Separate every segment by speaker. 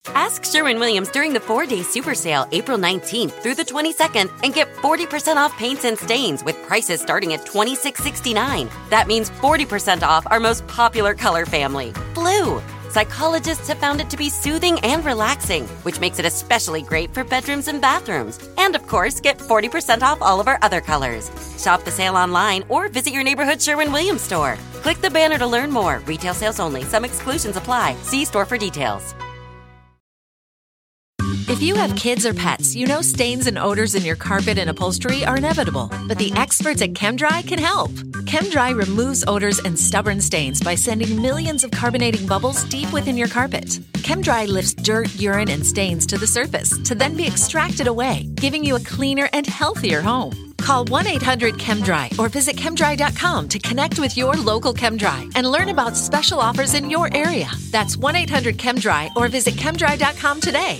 Speaker 1: Ask Sherwin-Williams during the 4-day super sale, April 19th through the 22nd, and get 40% off paints and stains with prices starting at $26.69. That means 40% off our most popular color family, blue. Psychologists have found it to be soothing and relaxing, which makes it especially great for bedrooms and bathrooms. And of course, get 40% off all of our other colors. Shop the sale online or visit your neighborhood Sherwin-Williams store. Click the banner to learn more. Retail sales only. Some exclusions apply. See store for details.
Speaker 2: If you have kids or pets, you know stains and odors in your carpet and upholstery are inevitable, but the experts at ChemDry can help. ChemDry removes odors and stubborn stains by sending millions of carbonating bubbles deep within your carpet. ChemDry lifts dirt, urine, and stains to the surface to then be extracted away, giving you a cleaner and healthier home. Call 1-800-ChemDry or visit chemdry.com to connect with your local ChemDry and learn about special offers in your area. That's 1-800-ChemDry or visit chemdry.com today.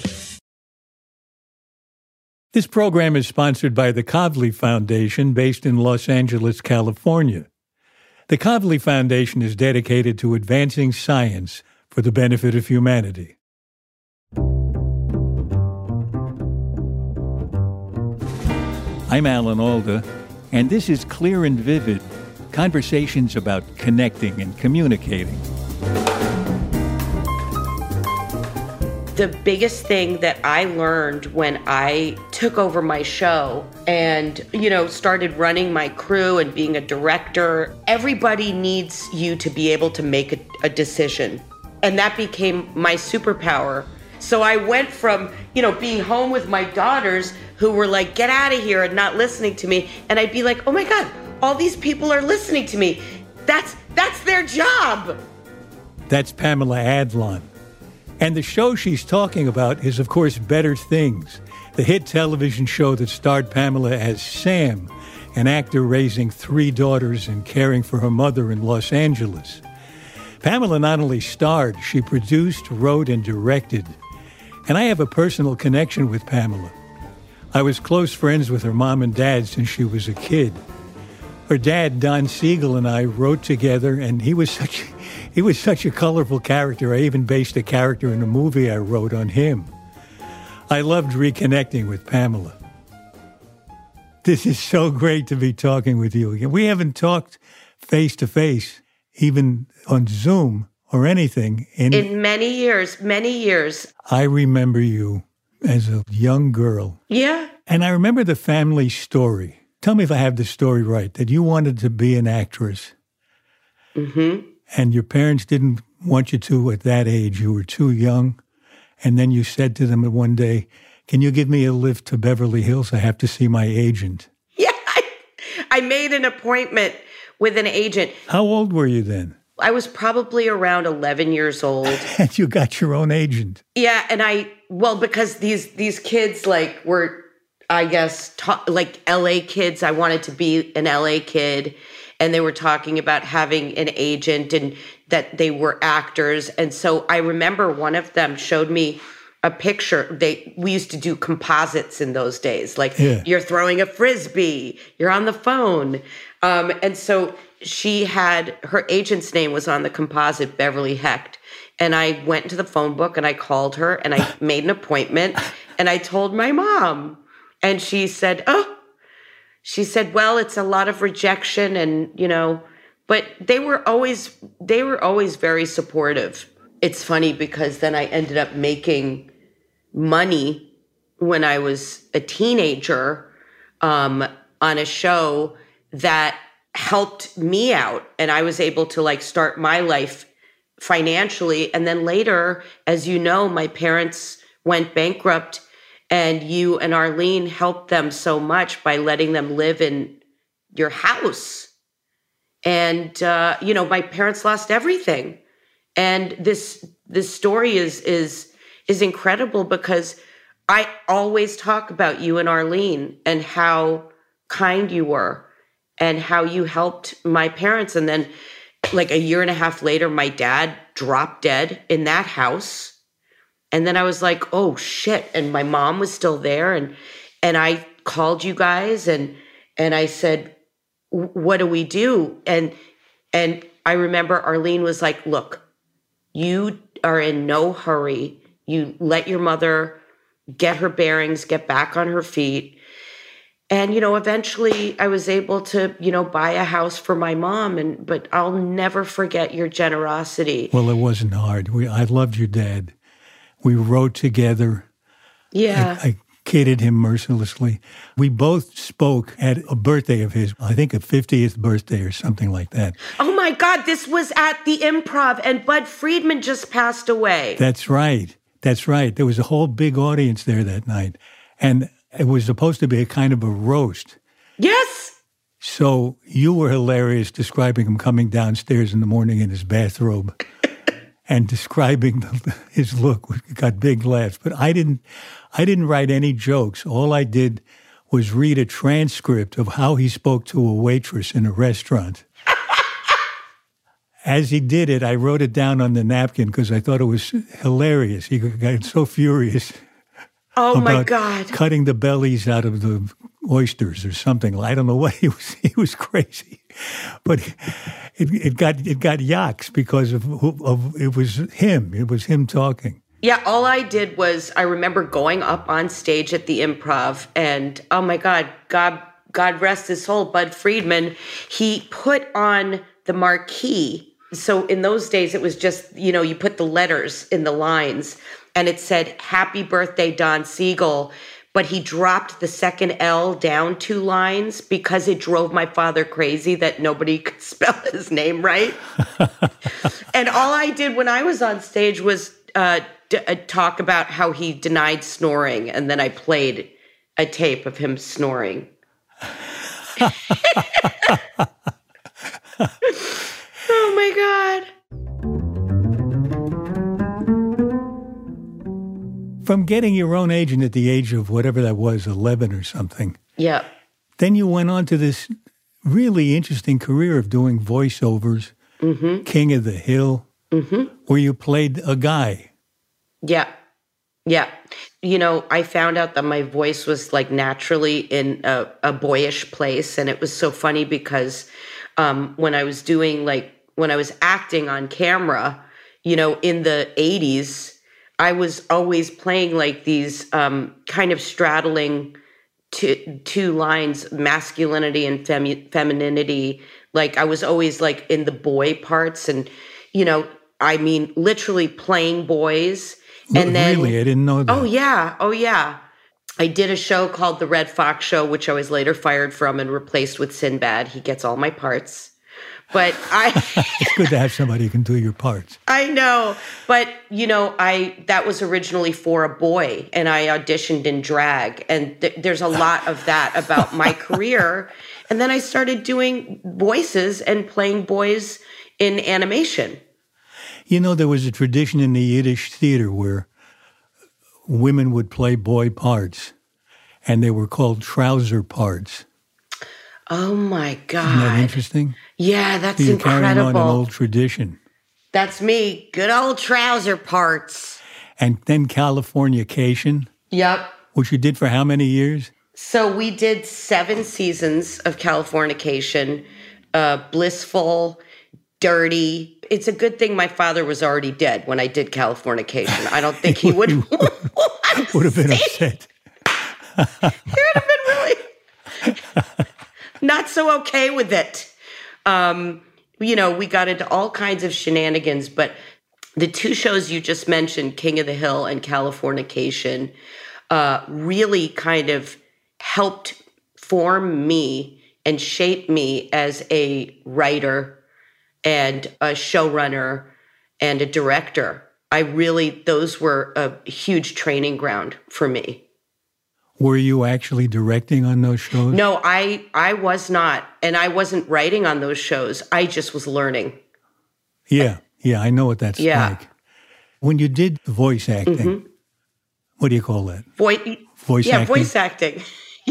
Speaker 3: This program is sponsored by the Kavli Foundation, based in Los Angeles, California. The Kavli Foundation is dedicated to advancing science for the benefit of humanity. I'm Alan Alda, and this is Clear and Vivid, conversations about connecting and communicating.
Speaker 4: The biggest thing that I learned when I took over my show and, started running my crew and being a director, everybody needs you to be able to make a decision. And that became my superpower. So I went from, being home with my daughters who were like, get out of here and not listening to me. And I'd be like, oh my God, all these people are listening to me. That's their job.
Speaker 3: That's Pamela Adlon. And the show she's talking about is, of course, Better Things, the hit television show that starred Pamela as Sam, an actor raising 3 daughters and caring for her mother in Los Angeles. Pamela not only starred, she produced, wrote, and directed. And I have a personal connection with Pamela. I was close friends with her mom and dad since she was a kid. Her dad, Don Siegel, and I wrote together, and he was such a colorful character. I even based a character in a movie I wrote on him. I loved reconnecting with Pamela. This is so great to be talking with you again. We haven't talked face-to-face, even on Zoom or anything.
Speaker 4: In many years.
Speaker 3: I remember you as a young girl.
Speaker 4: Yeah.
Speaker 3: And I remember the family story. Tell me if I have the story right, that you wanted to be an actress.
Speaker 4: Mm-hmm.
Speaker 3: And your parents didn't want you to at that age. You were too young. And then you said to them one day, can you give me a lift to Beverly Hills? I have to see my agent.
Speaker 4: Yeah, I made an appointment with an agent.
Speaker 3: How old were you then?
Speaker 4: I was probably around 11 years old.
Speaker 3: And you got your own agent.
Speaker 4: Yeah, and because these kids were, I guess, like LA kids. I wanted to be an LA kid. And they were talking about having an agent and that they were actors. And so I remember one of them showed me a picture. We used to do composites in those days. You're throwing a Frisbee, you're on the phone. And so her agent's name was on the composite, Beverly Hecht. And I went into the phone book and I called her and I made an appointment and I told my mom. And she said, well, it's a lot of rejection and, but they were always very supportive. It's funny because then I ended up making money when I was a teenager on a show that helped me out. And I was able to start my life financially. And then later, as you know, my parents went bankrupt. And you and Arlene helped them so much by letting them live in your house. And, my parents lost everything. And this story is incredible because I always talk about you and Arlene and how kind you were and how you helped my parents. And then a year and a half later, my dad dropped dead in that house. And then I was like, oh, shit. And my mom was still there. And I called you guys and I said, what do we do? And I remember Arlene was like, look, you are in no hurry. You let your mother get her bearings, get back on her feet. And, eventually I was able to, buy a house for my mom. But I'll never forget your generosity.
Speaker 3: Well, it wasn't hard. I loved your dad. We wrote together.
Speaker 4: Yeah.
Speaker 3: I kidded him mercilessly. We both spoke at a birthday of his, I think a 50th birthday or something like that.
Speaker 4: Oh my God, this was at the Improv and Bud Friedman just passed away.
Speaker 3: That's right. That's right. There was a whole big audience there that night. And it was supposed to be a kind of a roast.
Speaker 4: Yes.
Speaker 3: So you were hilarious describing him coming downstairs in the morning in his bathrobe and describing his look. We got big laughs. But I didn't write any jokes. All I did was read a transcript of how he spoke to a waitress in a restaurant. As he did it, I wrote it down on the napkin because I thought it was hilarious. He got so furious.
Speaker 4: Oh my God!
Speaker 3: Cutting the bellies out of the oysters or something. I don't know what he was. He was crazy, but it got yucks because of it was him. It was him talking.
Speaker 4: Yeah, all I did was I remember going up on stage at the Improv, and oh my God, God rest his soul, Bud Friedman. He put on the marquee. So in those days, it was just you put the letters in the lines. And it said, "Happy birthday, Don Siegel." But he dropped the second L down 2 lines because it drove my father crazy that nobody could spell his name right. And all I did when I was on stage was talk about how he denied snoring. And then I played a tape of him snoring. Oh, my God.
Speaker 3: From getting your own agent at the age of whatever that was, 11 or something.
Speaker 4: Yeah.
Speaker 3: Then you went on to this really interesting career of doing voiceovers, King of the Hill, where you played a guy.
Speaker 4: Yeah. Yeah. I found out that my voice was like naturally in a boyish place. And it was so funny because when I was acting on camera, in the 80s, I was always playing like these kind of straddling two lines, masculinity and femininity. Like I was always like in the boy parts and, literally playing boys. And then,
Speaker 3: really? I didn't know that.
Speaker 4: Oh, yeah. I did a show called The Red Fox Show, which I was later fired from and replaced with Sinbad. He gets all my parts. But
Speaker 3: it's good to have somebody who can do your parts.
Speaker 4: I know. But, that was originally for a boy, and I auditioned in drag. And there's a lot of that about my career. And then I started doing voices and playing boys in animation.
Speaker 3: There was a tradition in the Yiddish theater where women would play boy parts, and they were called trouser parts.
Speaker 4: Oh, my God.
Speaker 3: Isn't that interesting?
Speaker 4: Yeah, that's
Speaker 3: You're
Speaker 4: incredible.
Speaker 3: Carrying on an old tradition.
Speaker 4: That's me. Good old trouser parts.
Speaker 3: And then Californication.
Speaker 4: Yep.
Speaker 3: Which you did for how many years?
Speaker 4: So we did 7 seasons of Californication. Blissful, dirty. It's a good thing my father was already dead when I did Californication. I don't think he would
Speaker 3: have been upset.
Speaker 4: He would have been really not so okay with it. We got into all kinds of shenanigans, but the 2 shows you just mentioned, King of the Hill and Californication, really kind of helped form me and shape me as a writer and a showrunner and a director. Those were a huge training ground for me.
Speaker 3: Were you actually directing on those shows?
Speaker 4: No, I was not. And I wasn't writing on those shows. I just was learning.
Speaker 3: Yeah, I know what that's like. When you did voice acting, what do you call that? Voice acting?
Speaker 4: Voice acting.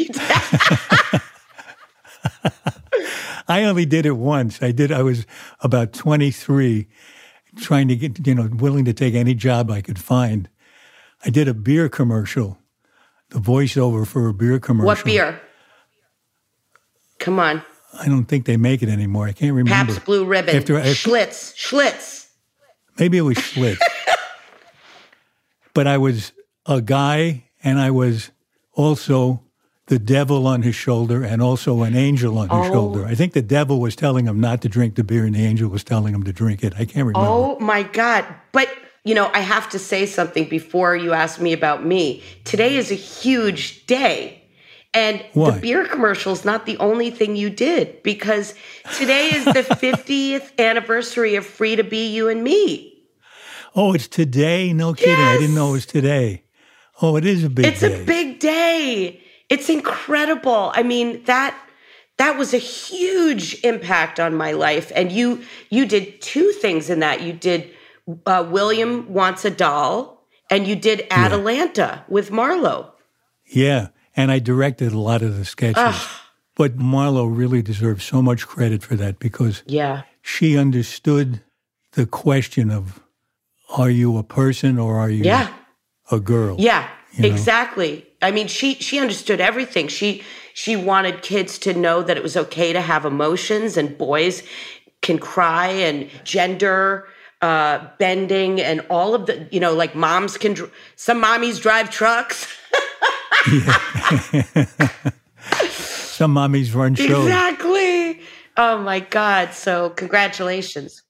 Speaker 3: I only did it once. I was about 23, trying to get, willing to take any job I could find. I did a beer commercial. The voiceover for a beer commercial.
Speaker 4: What beer? Come on.
Speaker 3: I don't think they make it anymore. I can't remember.
Speaker 4: Pabst Blue Ribbon. Schlitz.
Speaker 3: Maybe it was Schlitz. But I was a guy, and I was also the devil on his shoulder and also an angel on his shoulder. I think the devil was telling him not to drink the beer and the angel was telling him to drink it. I can't remember.
Speaker 4: Oh, my God. But, I have to say something before you ask me about me. Today is a huge day. And
Speaker 3: Why?
Speaker 4: The beer commercial is not the only thing you did, because today is the 50th anniversary of Free to Be You and Me.
Speaker 3: Oh, it's today? No kidding.
Speaker 4: Yes.
Speaker 3: I didn't know it was today. Oh, it is a big day.
Speaker 4: It's a big day. It's incredible. I mean, that was a huge impact on my life. And you did two things in that. You did William Wants a Doll, and you did Atalanta with Marlo.
Speaker 3: Yeah, and I directed a lot of the sketches. But Marlo really deserves so much credit for that because she understood the question of, are you a person or are you a girl?
Speaker 4: Yeah, exactly. I mean, she understood everything. She wanted kids to know that it was okay to have emotions, and boys can cry, and gender bending, and all of the, like moms can, some mommies drive trucks.
Speaker 3: Some mommies run shows.
Speaker 4: Exactly. Oh my God. So congratulations.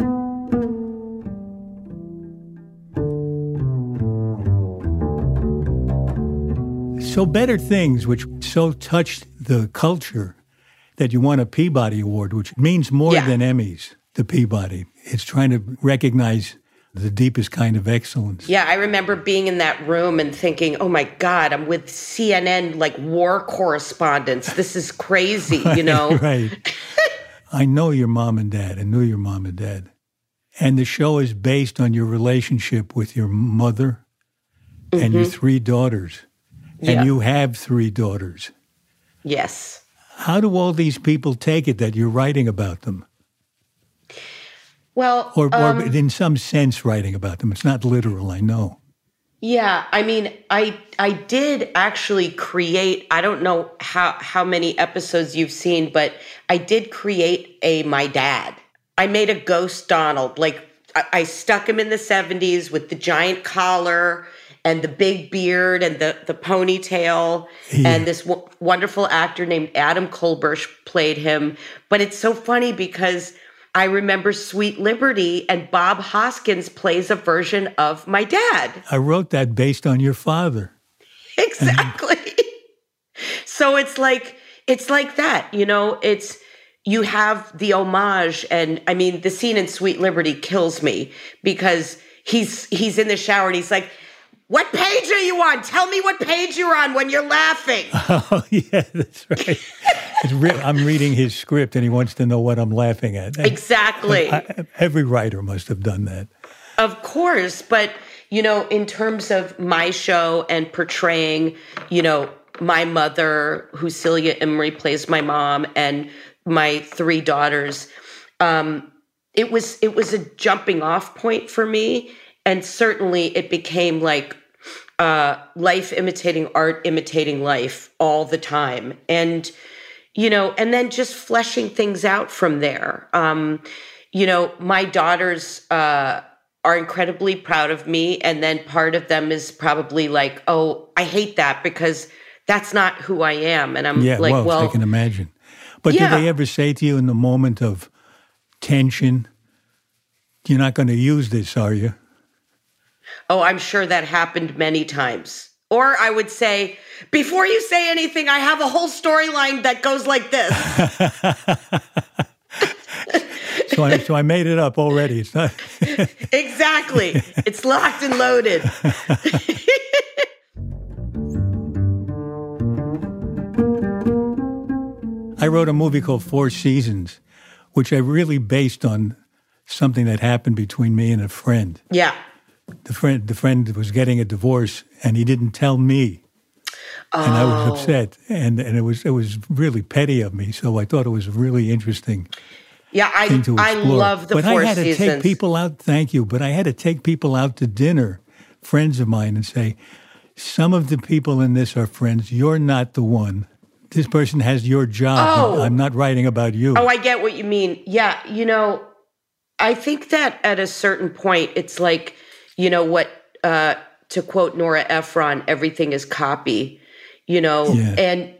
Speaker 3: So Better Things, which so touched the culture that you won a Peabody Award, which means more than Emmys, the Peabody. It's trying to recognize the deepest kind of excellence.
Speaker 4: Yeah, I remember being in that room and thinking, oh my God, I'm with CNN, like war correspondents. This is crazy,
Speaker 3: Right. I know your mom and dad. I knew your mom and dad. And the show is based on your relationship with your mother and your three daughters. And you have three daughters.
Speaker 4: Yes.
Speaker 3: How do all these people take it that you're writing about them?
Speaker 4: Well,
Speaker 3: or in some sense writing about them. It's not literal, I know.
Speaker 4: Yeah, I mean, I did actually create, I don't know how many episodes you've seen, but I did create my dad. I made a ghost Donald. Like, I stuck him in the 70s with the giant collar and the big beard and the ponytail. Yeah. And this wonderful actor named Adam Kolbersh played him. But it's so funny because I remember Sweet Liberty, and Bob Hoskins plays a version of my dad.
Speaker 3: I wrote that based on your father.
Speaker 4: Exactly. So it's like that, you have the homage. And I mean, the scene in Sweet Liberty kills me because he's in the shower and he's like, what page are you on? Tell me what page you're on when you're laughing.
Speaker 3: Oh, yeah, that's right. I'm reading his script and he wants to know what I'm laughing at.
Speaker 4: Exactly.
Speaker 3: Every writer must have done that.
Speaker 4: Of course. But, in terms of my show and portraying, my mother, who Celia Imrie plays my mom, and my three daughters, it was a jumping off point for me. And certainly it became like life imitating art, imitating life all the time. And, and then just fleshing things out from there. My daughters are incredibly proud of me. And then part of them is probably like, oh, I hate that because that's not who I am. And I'm well,
Speaker 3: I can imagine. But did they ever say to you in the moment of tension, you're not going to use this, are you?
Speaker 4: Oh, I'm sure that happened many times. Or I would say, before you say anything, I have a whole storyline that goes like this.
Speaker 3: So I made it up already. It's not
Speaker 4: Exactly. It's locked and loaded.
Speaker 3: I wrote a movie called Four Seasons, which I really based on something that happened between me and a friend.
Speaker 4: Yeah.
Speaker 3: The friend was getting a divorce, and he didn't tell me, and I was upset, and it was really petty of me. So I thought it was really interesting.
Speaker 4: Yeah, I love the Four Seasons. But I had to take people out. Thank you, but I had to take people out to dinner, friends of mine, and say, some of the people in this are friends. You're not the one. This person has your job. I'm not writing about you. Oh, I get what you mean. Yeah, I think that at a certain point, it's like, what to quote Nora Ephron, everything is copy, and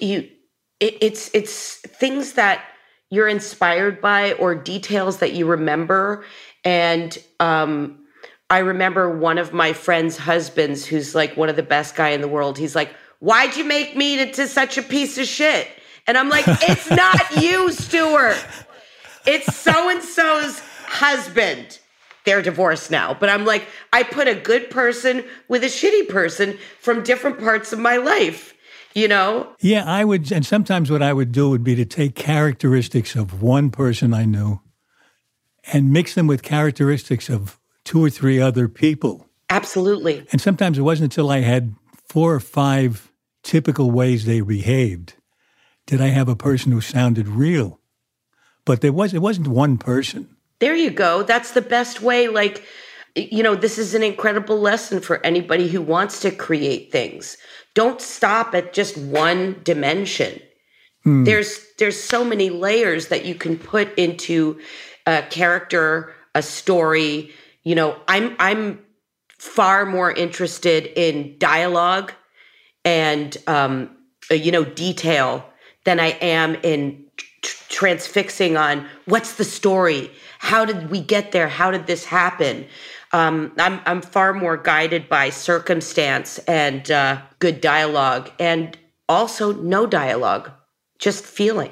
Speaker 4: it's things that you're inspired by or details that you remember. And I remember one of my friend's husbands, who's like one of the best guy in the world. He's like, "Why'd you make me into such a piece of shit?" And I'm like, "It's not you, Stuart. It's so-and-so's husband." They're divorced now. But I'm like, I put a good person with a shitty person from different parts of my life,
Speaker 3: Yeah, I would. And sometimes what I would do would be to take characteristics of one person I knew and mix them with characteristics of 2 or 3 other people.
Speaker 4: Absolutely.
Speaker 3: And sometimes it wasn't until I had 4 or 5 typical ways they behaved did I have a person who sounded real. But it wasn't one person.
Speaker 4: There you go. That's the best way. Like, this is an incredible lesson for anybody who wants to create things. Don't stop at just one dimension. There's so many layers that you can put into a character, a story. I'm far more interested in dialogue and, detail than I am in transfixing on what's the story? How did we get there? How did this happen? I'm far more guided by circumstance and good dialogue, and also no dialogue, just feeling.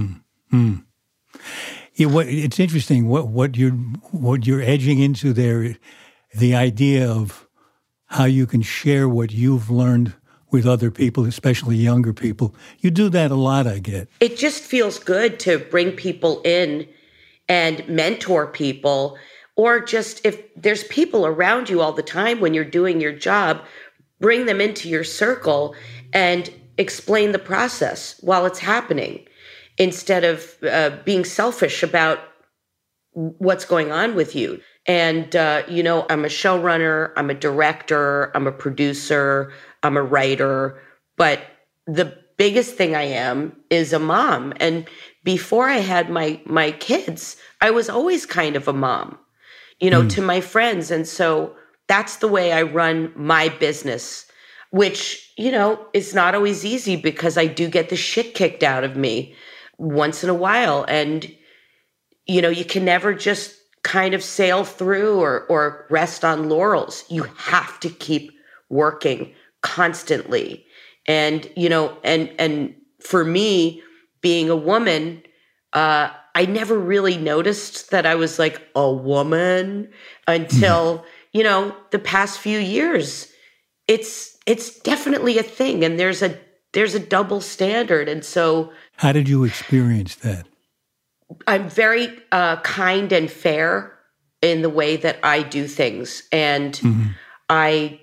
Speaker 3: Yeah, it's interesting what you're edging into there, the idea of how you can share what you've learned with other people, especially younger people. You do that a lot, I get.
Speaker 4: It just feels good to bring people in and mentor people, or just if there's people around you all the time when you're doing your job, bring them into your circle and explain the process while it's happening, instead of being selfish about what's going on with you. And, I'm a showrunner, I'm a director, I'm a producer, I'm a writer, but the biggest thing I am is a mom. And before I had my kids, I was always kind of a mom, to my friends. And so that's the way I run my business, which, is not always easy because I do get the shit kicked out of me once in a while. And, you can never just kind of sail through or rest on laurels. You have to keep working constantly. And, and for me, being a woman, I never really noticed that I was like a woman until, the past few years. It's definitely a thing. And there's a double standard. And so
Speaker 3: how did you experience that?
Speaker 4: I'm very kind and fair in the way that I do things. And I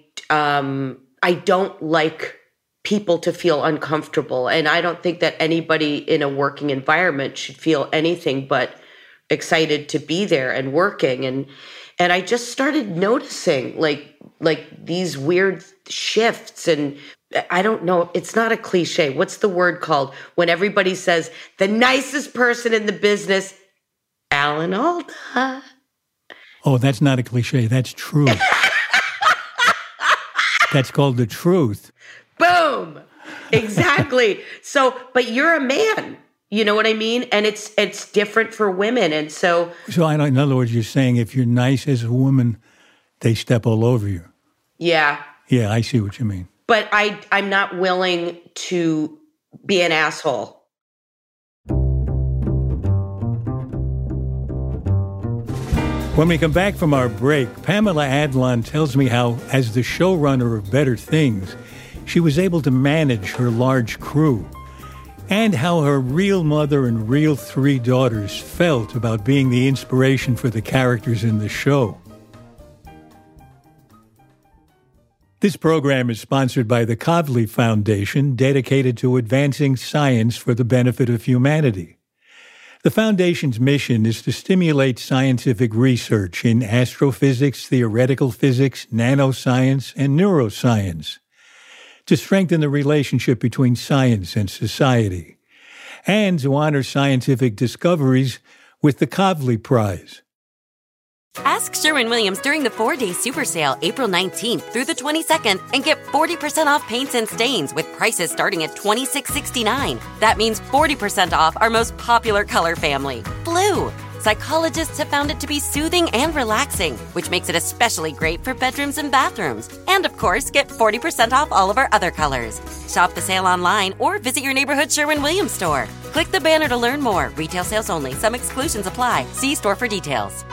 Speaker 4: don't like people to feel uncomfortable. And I don't think that anybody in a working environment should feel anything but excited to be there and working. And I just started noticing like these weird shifts. And I don't know, it's not a cliche. What's the word called when everybody says the nicest person in the business, Alan Alda?
Speaker 3: Oh, that's not a cliche. That's true. That's called the truth.
Speaker 4: Boom. Exactly. So, but you're a man, you know what I mean? And it's different for women. And so
Speaker 3: in other words, you're saying if you're nice as a woman, they step all over you.
Speaker 4: Yeah.
Speaker 3: Yeah, I see what you mean.
Speaker 4: But I'm not willing to be an asshole.
Speaker 3: When we come back from our break, Pamela Adlon tells me how, as the showrunner of Better Things, she was able to manage her large crew, and how her real mother and real 3 daughters felt about being the inspiration for the characters in the show. This program is sponsored by the Kavli Foundation, dedicated to advancing science for the benefit of humanity. The Foundation's mission is to stimulate scientific research in astrophysics, theoretical physics, nanoscience, and neuroscience, to strengthen the relationship between science and society, and to honor scientific discoveries with the Kavli Prize.
Speaker 1: Ask Sherwin-Williams during the 4-day super sale, April 19th through the 22nd, and get 40% off paints and stains with prices starting at $26.69. That means 40% off our most popular color family, blue. Psychologists have found it to be soothing and relaxing, which makes it especially great for bedrooms and bathrooms. And of course, get 40% off all of our other colors. Shop the sale online or visit your neighborhood Sherwin-Williams store. Click the banner to learn more. Retail sales only. Some exclusions apply. See store for details.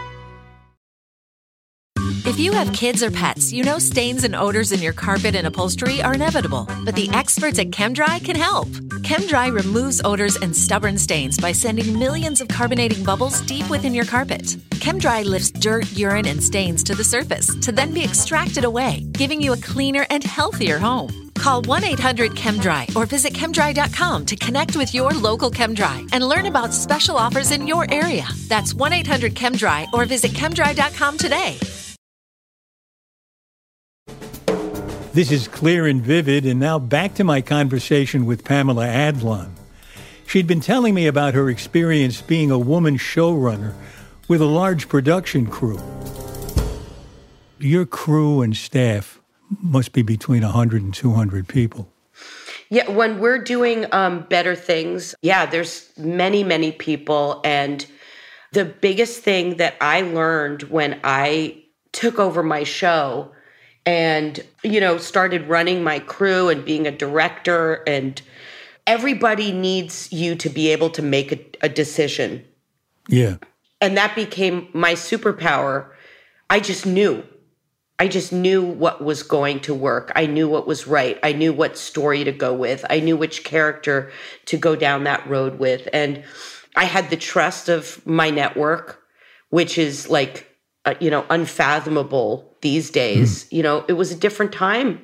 Speaker 2: If you have kids or pets, you know stains and odors in your carpet and upholstery are inevitable, but the experts at ChemDry can help. ChemDry removes odors and stubborn stains by sending millions of carbonating bubbles deep within your carpet. ChemDry lifts dirt, urine, and stains to the surface to then be extracted away, giving you a cleaner and healthier home. Call 1-800-ChemDry or visit chemdry.com to connect with your local ChemDry and learn about special offers in your area. That's 1-800-ChemDry or visit chemdry.com today.
Speaker 3: This is Clear and Vivid, and now back to my conversation with Pamela Adlon. She'd been telling me about her experience being a woman showrunner with a large production crew. Your crew and staff must be between 100 and 200 people.
Speaker 4: Yeah, when we're doing Better Things, there's many, many people. And the biggest thing that I learned when I took over my show and, started running my crew and being a director, and everybody needs you to be able to make a decision.
Speaker 3: Yeah.
Speaker 4: And that became my superpower. I just knew what was going to work. I knew what was right. I knew what story to go with. I knew which character to go down that road with. And I had the trust of my network, which is unfathomable these days. It was a different time.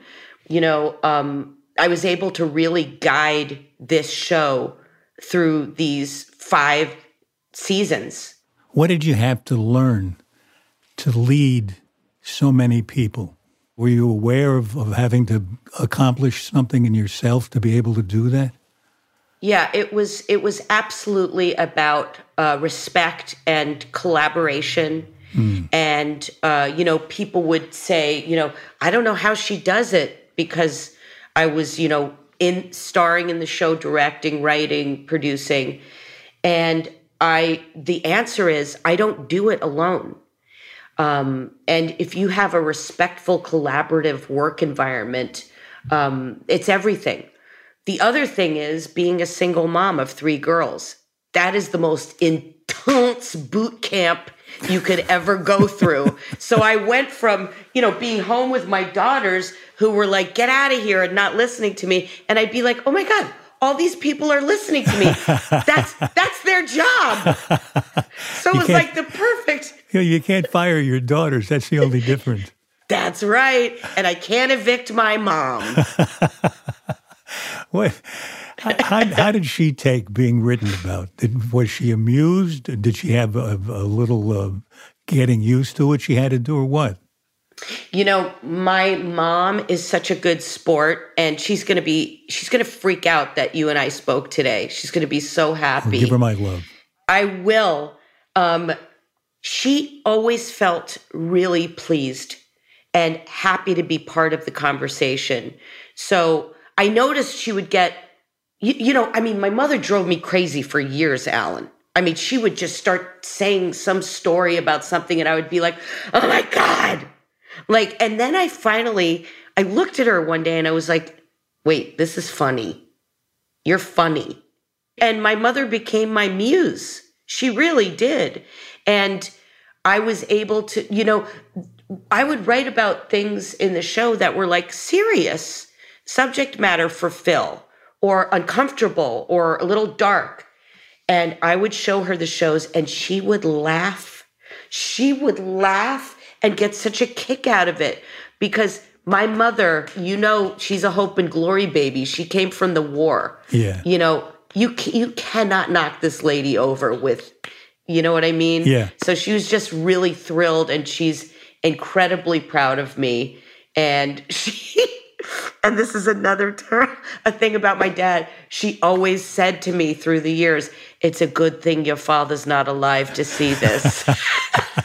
Speaker 4: I was able to really guide this show through these 5 seasons.
Speaker 3: What did you have to learn to lead so many people? Were you aware of having to accomplish something in yourself to be able to do that?
Speaker 4: Yeah, it was absolutely about respect and collaboration. And, people would say, I don't know how she does it, because I was, starring in the show, directing, writing, producing. And the answer is, I don't do it alone. And if you have a respectful, collaborative work environment, it's everything. The other thing is being a single mom of 3 girls. That is the most intense boot camp you could ever go through. So I went from, being home with my daughters who were like, get out of here, and not listening to me. And I'd be like, oh my God, all these people are listening to me. That's their job. So it was like the perfect.
Speaker 3: You can't fire your daughters. That's the only difference.
Speaker 4: That's right. And I can't evict my mom.
Speaker 3: What? How did she take being written about? Was she amused? Did she have a little getting used to what she had to do, or what? My mom is such a good sport, and she's going to freak out that you and I spoke today. She's going to be so happy. Well, give her my love.
Speaker 4: I will. She always felt really pleased and happy to be part of the conversation. So I noticed she would get, my mother drove me crazy for years, Alan. She would just start saying some story about something, and I would be like, oh my God. And then I looked at her one day and I was like, wait, this is funny. You're funny. And my mother became my muse. She really did. And I was able to, I would write about things in the show that were like serious subject matter for Phil, or uncomfortable, or a little dark. And I would show her the shows, and she would laugh. She would laugh and get such a kick out of it, because my mother, she's a hope and glory baby. She came from the war.
Speaker 3: Yeah.
Speaker 4: You cannot knock this lady over with, you know what I mean?
Speaker 3: Yeah.
Speaker 4: So she was just really thrilled, and she's incredibly proud of me. And and this is a thing about my dad. She always said to me through the years, it's a good thing your father's not alive to see this.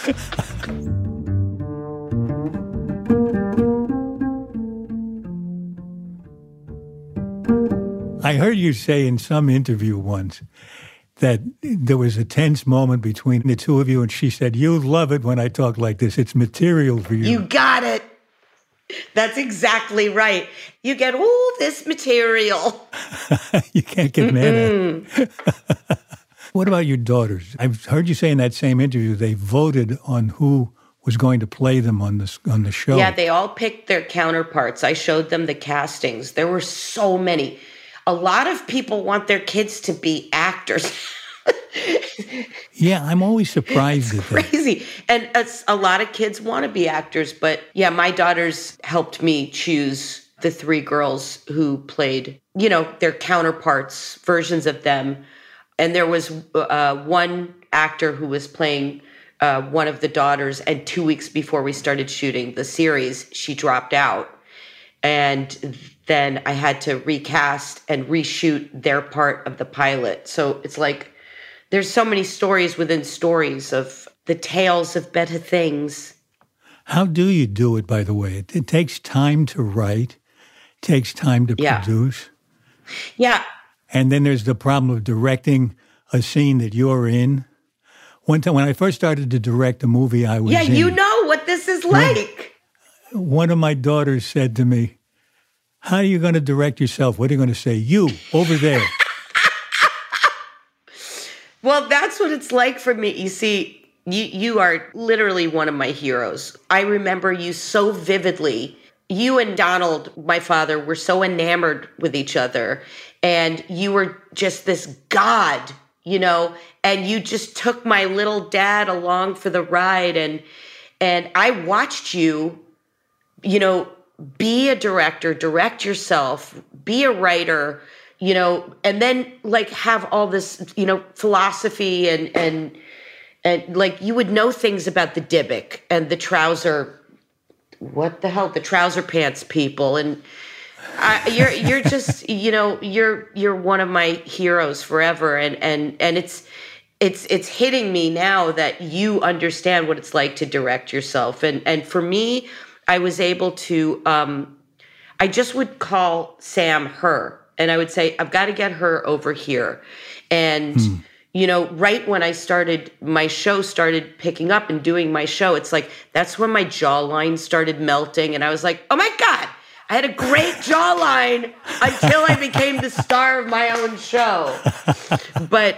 Speaker 3: I heard you say in some interview once that there was a tense moment between the two of you, and she said, "You love it when I talk like this. It's material for you."
Speaker 4: You got it. That's exactly right. You get all this material.
Speaker 3: You can't get mad at it. What about your daughters? I've heard you say in that same interview they voted on who was going to play them on the show.
Speaker 4: Yeah, they all picked their counterparts. I showed them the castings. There were so many. A lot of people want their kids to be actors.
Speaker 3: Yeah, I'm always surprised at that.
Speaker 4: Crazy. And a lot of kids want to be actors. But yeah, my daughters helped me choose the three girls who played, their counterparts, versions of them. And there was one actor who was playing one of the daughters. And 2 weeks before we started shooting the series, she dropped out. And then I had to recast and reshoot their part of the pilot. So it's like there's so many stories within stories of the tales of better things.
Speaker 3: How do you do it, by the way? It takes time to write, takes time to produce.
Speaker 4: Yeah.
Speaker 3: And then there's the problem of directing a scene that you're in. One time when I first started to direct a movie I was in.
Speaker 4: Yeah, you know what this is like.
Speaker 3: One of my daughters said to me, "How are you going to direct yourself? What are you going to say? You, over there."
Speaker 4: Well, that's what it's like for me. You see, you are literally one of my heroes. I remember you so vividly. You and Donald, my father, were so enamored with each other. And you were just this god, and you just took my little dad along for the ride. And I watched you, be a director, direct yourself, be a writer, and then have all this, philosophy and you would know things about the Dybbuk and the trouser, the trouser pants people. And you're just, you're one of my heroes forever. And it's hitting me now that you understand what it's like to direct yourself. And for me, I was able to, I just would call Sam her. And I would say, I've got to get her over here. And, right when my show started picking up and doing my show, it's like, that's when my jawline started melting. And I was like, oh my God, I had a great jawline until I became the star of my own show. But,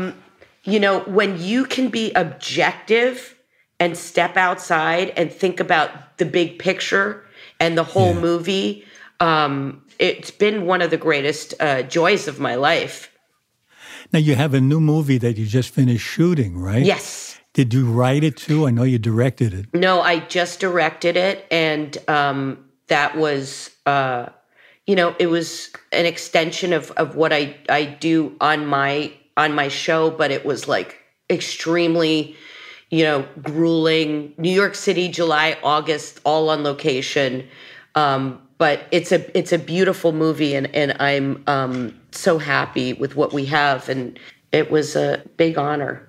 Speaker 4: when you can be objective and step outside and think about the big picture and the whole movie, it's been one of the greatest joys of my life.
Speaker 3: Now, you have a new movie that you just finished shooting, right?
Speaker 4: Yes.
Speaker 3: Did you write it too? I know you directed it.
Speaker 4: No, I just directed it. And that was, it was an extension of what I do on my show, but it was like extremely, grueling. New York City, July, August, all on location. But it's a beautiful movie, and I'm so happy with what we have, and it was a big honor.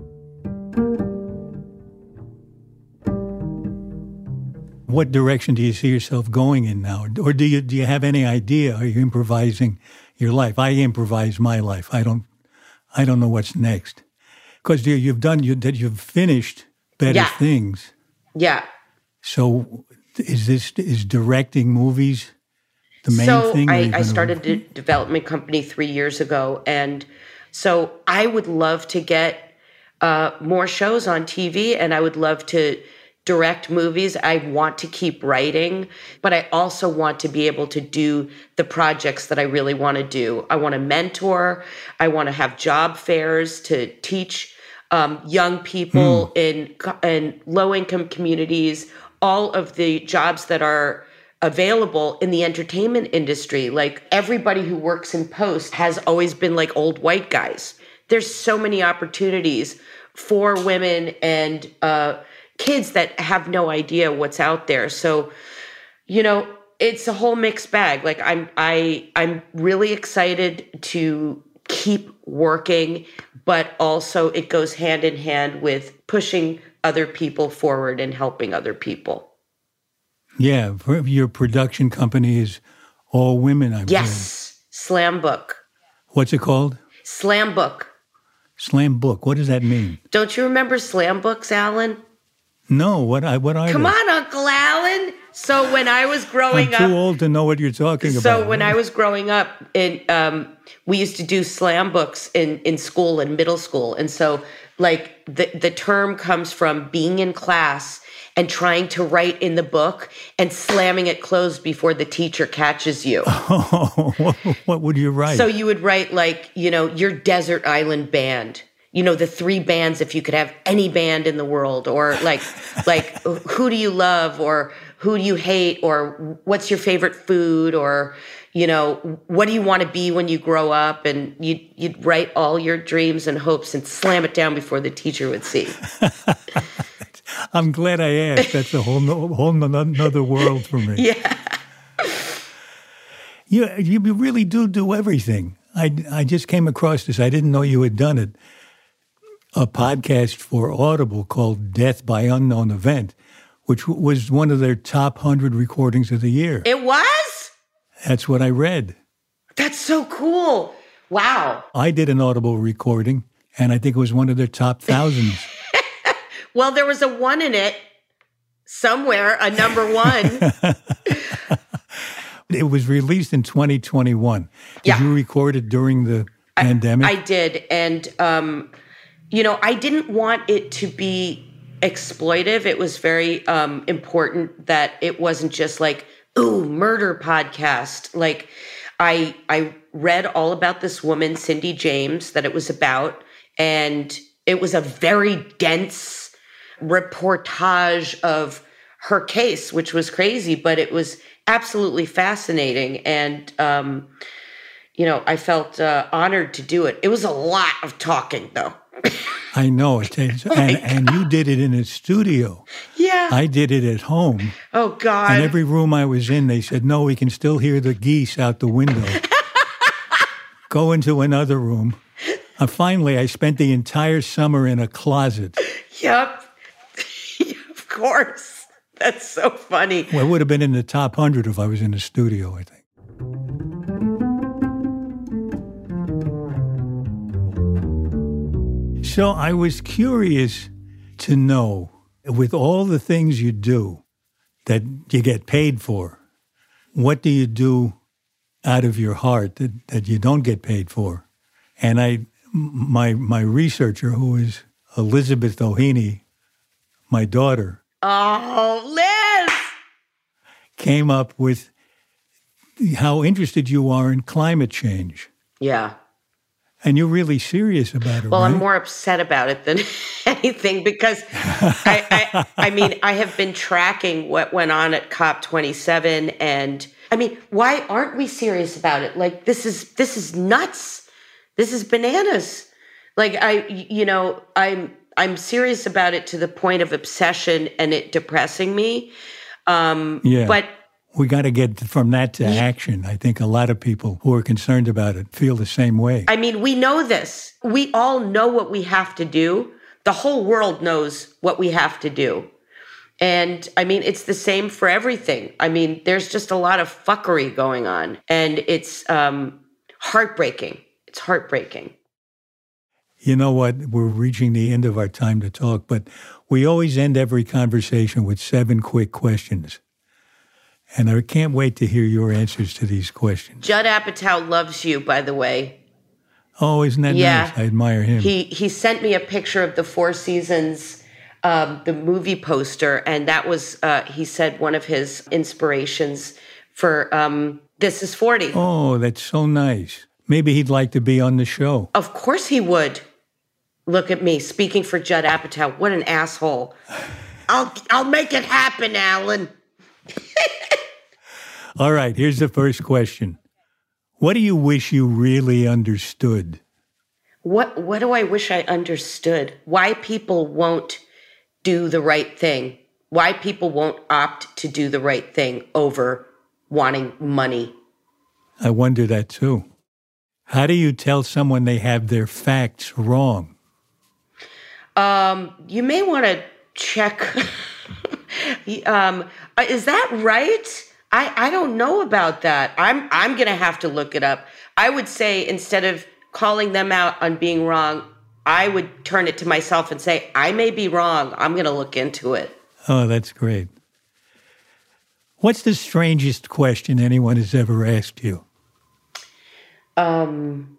Speaker 3: What direction do you see yourself going in now, or do you have any idea? Are you improvising your life? I improvise my life. I don't know what's next, because you've finished Better Things. Yeah. So. Is directing movies the main thing?
Speaker 4: I started a development company 3 years ago. And so I would love to get more shows on TV, and I would love to direct movies. I want to keep writing, but I also want to be able to do the projects that I really want to do. I want to mentor. I want to have job fairs to teach young people in low-income communities all of the jobs that are available in the entertainment industry. Like, everybody who works in post has always been like old white guys. There's so many opportunities for women and kids that have no idea what's out there. So, it's a whole mixed bag. Like, I'm really excited to keep working, but also it goes hand in hand with pushing other people forward and helping other people.
Speaker 3: Yeah, your production company is all women, I'm
Speaker 4: Yes, Slam Book.
Speaker 3: What's it called?
Speaker 4: Slam Book.
Speaker 3: Slam Book. What does that mean?
Speaker 4: Don't you remember Slam Books, Alan?
Speaker 3: No, what are
Speaker 4: Come
Speaker 3: they?
Speaker 4: on, Uncle Alan. So when I was growing up...
Speaker 3: I'm too old to know what you're talking about.
Speaker 4: So when I was growing up, we used to do slam books in school, in middle school. And so like the term comes from being in class and trying to write in the book and slamming it closed before the teacher catches you.
Speaker 3: Oh, what would you write?
Speaker 4: So you would write like, your desert island band. The 3 bands if you could have any band in the world, or like who do you love, or who do you hate, or what's your favorite food, or what do you want to be when you grow up? And you'd write all your dreams and hopes and slam it down before the teacher would see.
Speaker 3: I'm glad I asked. That's a whole another world for me.
Speaker 4: Yeah.
Speaker 3: You really do everything. I just came across this. I didn't know you had done it. A podcast for Audible called Death by Unknown Event, which was one of their top 100 recordings of the year.
Speaker 4: It was?
Speaker 3: That's what I read.
Speaker 4: That's so cool. Wow.
Speaker 3: I did an Audible recording, and I think it was one of their top thousands.
Speaker 4: Well, there was a 1 in it somewhere, a number 1.
Speaker 3: It was released in 2021. Did you record it during the pandemic?
Speaker 4: I did. And, I didn't want it to be exploitive. It was very important that it wasn't just like, ooh, murder podcast. Like, I read all about this woman, Cindy James, that it was about. And it was a very dense reportage of her case, which was crazy, but it was absolutely fascinating. And, I felt honored to do it. It was a lot of talking, though.
Speaker 3: I know. And you did it in a studio.
Speaker 4: Yeah.
Speaker 3: I did it at home.
Speaker 4: Oh, God.
Speaker 3: And every room I was in, they said, no, we can still hear the geese out the window. Go into another room. Finally, I spent the entire summer in a closet.
Speaker 4: Yep. Of course. That's so funny.
Speaker 3: Well, it would have been in the top 100 if I was in the studio, I think. So I was curious to know, with all the things you do that you get paid for, what do you do out of your heart that you don't get paid for? And my researcher, who is Elizabeth O'Heaney, my daughter.
Speaker 4: Oh, Liz!
Speaker 3: Came up with how interested you are in climate change.
Speaker 4: Yeah.
Speaker 3: And you're really serious about it,
Speaker 4: Well,
Speaker 3: right?
Speaker 4: I'm more upset about it than anything because I have been tracking what went on at COP27, and why aren't we serious about it? Like, this is nuts. This is bananas. Like, I'm serious about it to the point of obsession and it depressing me. But
Speaker 3: we got to get from that to action. I think a lot of people who are concerned about it feel the same way.
Speaker 4: We know this. We all know what we have to do. The whole world knows what we have to do. And it's the same for everything. There's just a lot of fuckery going on, and it's heartbreaking. It's heartbreaking.
Speaker 3: You know what? We're reaching the end of our time to talk, but we always end every conversation with 7 quick questions. And I can't wait to hear your answers to these questions.
Speaker 4: Judd Apatow loves you, by the way.
Speaker 3: Oh, isn't that nice? I admire him.
Speaker 4: He sent me a picture of the Four Seasons, the movie poster, and that was, he said, one of his inspirations for This Is 40.
Speaker 3: Oh, that's so nice. Maybe he'd like to be on the show.
Speaker 4: Of course he would. Look at me, speaking for Judd Apatow. What an asshole. I'll make it happen, Alan.
Speaker 3: All right, here's the first question. What do you wish you really understood?
Speaker 4: What do I wish I understood? Why people won't do the right thing. Why people won't opt to do the right thing over wanting money.
Speaker 3: I wonder that too. How do you tell someone they have their facts wrong?
Speaker 4: You may want to check. Is that right? I don't know about that. I'm going to have to look it up. I would say instead of calling them out on being wrong, I would turn it to myself and say, I may be wrong. I'm going to look into it.
Speaker 3: Oh, that's great. What's the strangest question anyone has ever asked you?
Speaker 4: Are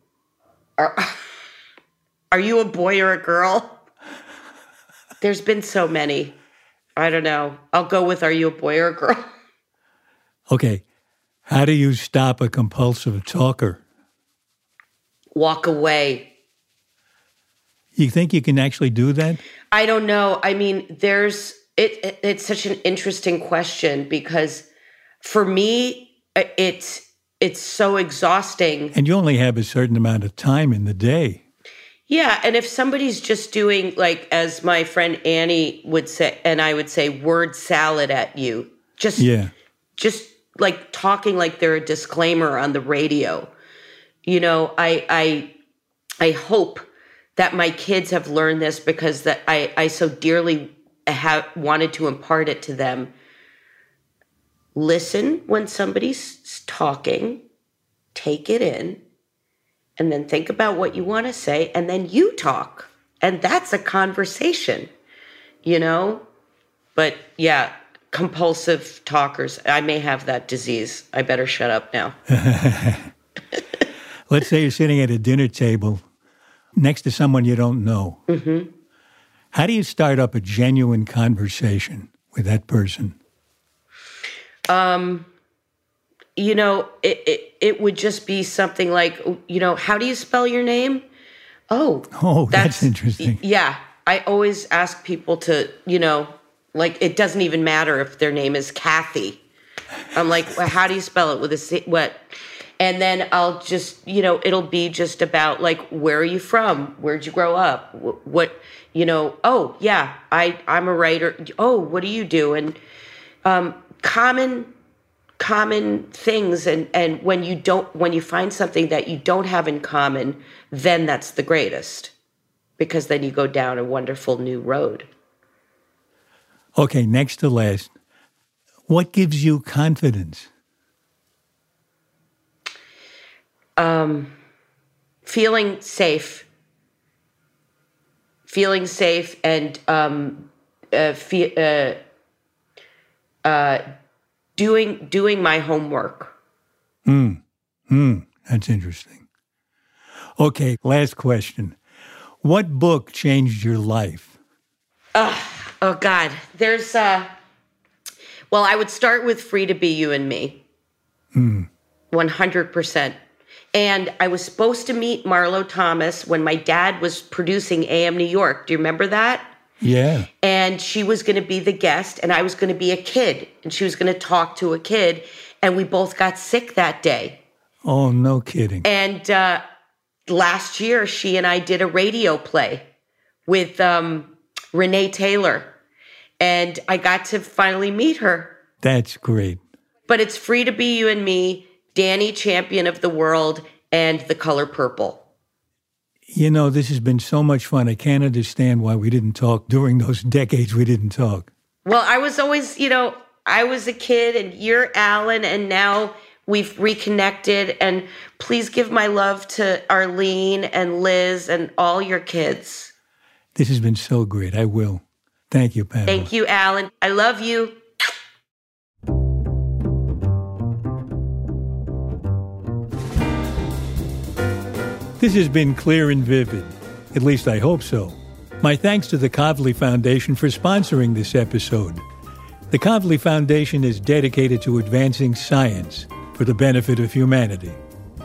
Speaker 4: you a boy or a girl? There's been so many. I don't know. I'll go with, are you a boy or a girl?
Speaker 3: Okay. How do you stop a compulsive talker?
Speaker 4: Walk away.
Speaker 3: You think you can actually do that?
Speaker 4: I don't know. I mean, it's such an interesting question because for me, it's so exhausting.
Speaker 3: And you only have a certain amount of time in the day.
Speaker 4: Yeah, and if somebody's just doing, like, as my friend Annie would say, and I would say, word salad at you, just like talking like they're a disclaimer on the radio. You know, I hope that my kids have learned this because that I so dearly have wanted to impart it to them. Listen when somebody's talking, take it in, and then think about what you want to say, and then you talk. And that's a conversation, you know? But yeah, compulsive talkers. I may have that disease. I better shut up now.
Speaker 3: Let's say you're sitting at a dinner table next to someone you don't know.
Speaker 4: Mm-hmm.
Speaker 3: How do you start up a genuine conversation with that person?
Speaker 4: You know, it would just be something like, you know, how do you spell your name? Oh,
Speaker 3: that's interesting.
Speaker 4: Yeah. I always ask people to, you know, like, it doesn't even matter if their name is Kathy. I'm like, well, how do you spell it with a C? What? And then I'll just, you know, it'll be just about like, where are you from? Where'd you grow up? What, you know, oh yeah, I'm a writer. Oh, what do you do? And common things. And when you find something that you don't have in common, then that's the greatest, because then you go down a wonderful new road.
Speaker 3: Okay, next to last. What gives you confidence?
Speaker 4: Feeling safe and doing my homework.
Speaker 3: That's interesting. Okay, last question. What book changed your life?
Speaker 4: Oh God, there's well, I would start with Free to Be You and Me. 100%. And I was supposed to meet Marlo Thomas when my dad was producing AM New York. Do you remember that?
Speaker 3: Yeah.
Speaker 4: And she was going to be the guest, and I was going to be a kid, and she was going to talk to a kid, and we both got sick that day.
Speaker 3: Oh, no kidding.
Speaker 4: And last year, she and I did a radio play with Renee Taylor, and I got to finally meet her.
Speaker 3: That's great.
Speaker 4: But it's Free to Be You and Me, Danny, Champion of the World, and The Color Purple.
Speaker 3: You know, this has been so much fun. I can't understand why we didn't talk during those decades we didn't talk.
Speaker 4: Well, I was always, you know, I was a kid and you're Alan, and now we've reconnected. And please give my love to Arlene and Liz and all your kids.
Speaker 3: This has been so great. I will. Thank you, Pamela.
Speaker 4: Thank you, Alan. I love you.
Speaker 3: This has been Clear and Vivid. At least I hope so. My thanks to the Kavli Foundation for sponsoring this episode. The Kavli Foundation is dedicated to advancing science for the benefit of humanity.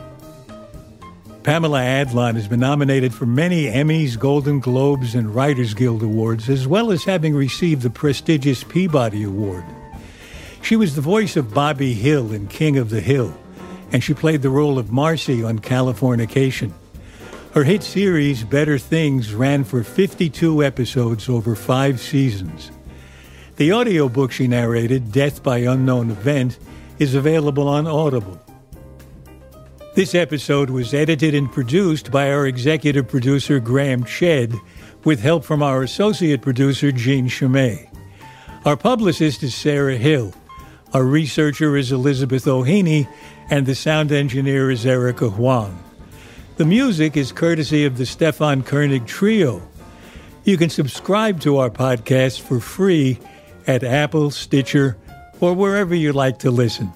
Speaker 3: Pamela Adlon has been nominated for many Emmys, Golden Globes, and Writers Guild Awards, as well as having received the prestigious Peabody Award. She was the voice of Bobby Hill in King of the Hill, and she played the role of Marcy on Californication. Her hit series, Better Things, ran for 52 episodes over 5 seasons. The audiobook she narrated, Death by Unknown Event, is available on Audible. This episode was edited and produced by our executive producer, Graham Chedd, with help from our associate producer, Jean Chimay. Our publicist is Sarah Hill. Our researcher is Elizabeth O'Haney, and the sound engineer is Erica Huang. The music is courtesy of the Stefan Koenig Trio. You can subscribe to our podcast for free at Apple, Stitcher, or wherever you like to listen.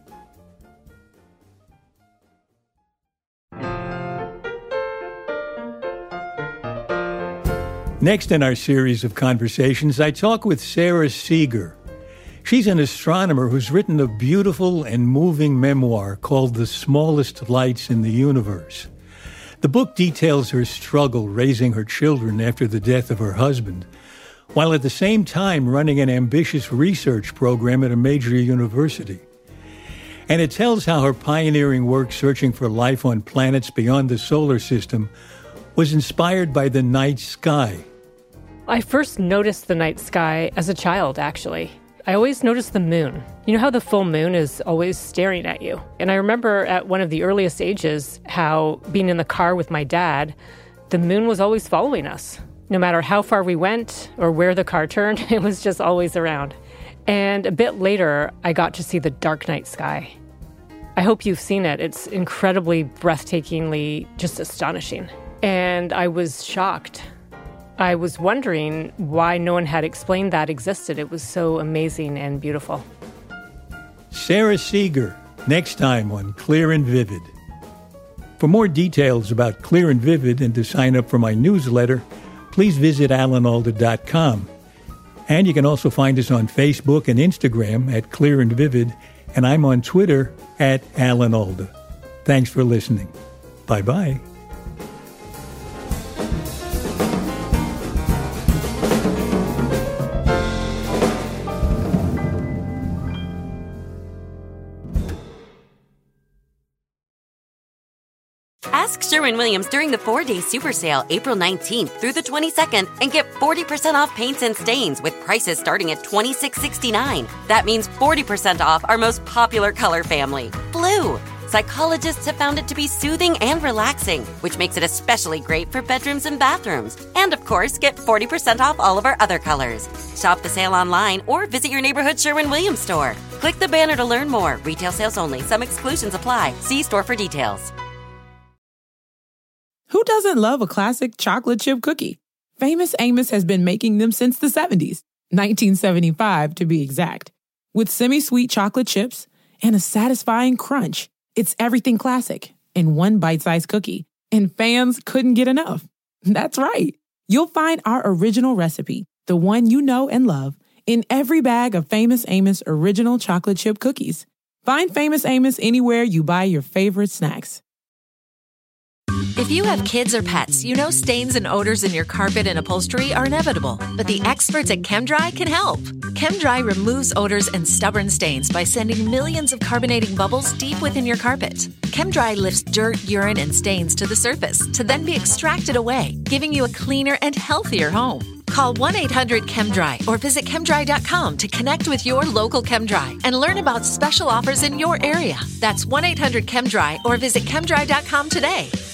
Speaker 3: Next in our series of conversations, I talk with Sara Seager. She's an astronomer who's written a beautiful and moving memoir called The Smallest Lights in the Universe. The book details her struggle raising her children after the death of her husband, while at the same time running an ambitious research program at a major university. And it tells how her pioneering work searching for life on planets beyond the solar system was inspired by the night sky.
Speaker 5: I first noticed the night sky as a child, actually. I always noticed the moon. You know how the full moon is always staring at you? And I remember at one of the earliest ages how being in the car with my dad, the moon was always following us. No matter how far we went or where the car turned, it was just always around. And a bit later, I got to see the dark night sky. I hope you've seen it. It's incredibly breathtakingly just astonishing. And I was shocked. I was wondering why no one had explained that existed. It was so amazing and beautiful.
Speaker 3: Sara Seager, next time on Clear and Vivid. For more details about Clear and Vivid and to sign up for my newsletter, please visit alanalda.com. And you can also find us on Facebook and Instagram at Clear and Vivid, and I'm on Twitter at Alan Alda. Thanks for listening. Bye-bye.
Speaker 1: Ask Sherwin-Williams during the 4-day super sale, April 19th through the 22nd, and get 40% off paints and stains with prices starting at $26.69. That means 40% off our most popular color family, blue. Psychologists have found it to be soothing and relaxing, which makes it especially great for bedrooms and bathrooms. And of course, get 40% off all of our other colors. Shop the sale online or visit your neighborhood Sherwin-Williams store. Click the banner to learn more. Retail sales only. Some exclusions apply. See store for details.
Speaker 6: Who doesn't love a classic chocolate chip cookie? Famous Amos has been making them since the 70s, 1975 to be exact. With semi-sweet chocolate chips and a satisfying crunch, it's everything classic in one bite-sized cookie, and fans couldn't get enough. That's right. You'll find our original recipe, the one you know and love, in every bag of Famous Amos original chocolate chip cookies. Find Famous Amos anywhere you buy your favorite snacks.
Speaker 2: If you have kids or pets, you know stains and odors in your carpet and upholstery are inevitable, but the experts at ChemDry can help. ChemDry removes odors and stubborn stains by sending millions of carbonating bubbles deep within your carpet. ChemDry lifts dirt, urine, and stains to the surface to then be extracted away, giving you a cleaner and healthier home. Call 1-800-ChemDry or visit chemdry.com to connect with your local ChemDry and learn about special offers in your area. That's 1-800-ChemDry or visit chemdry.com today.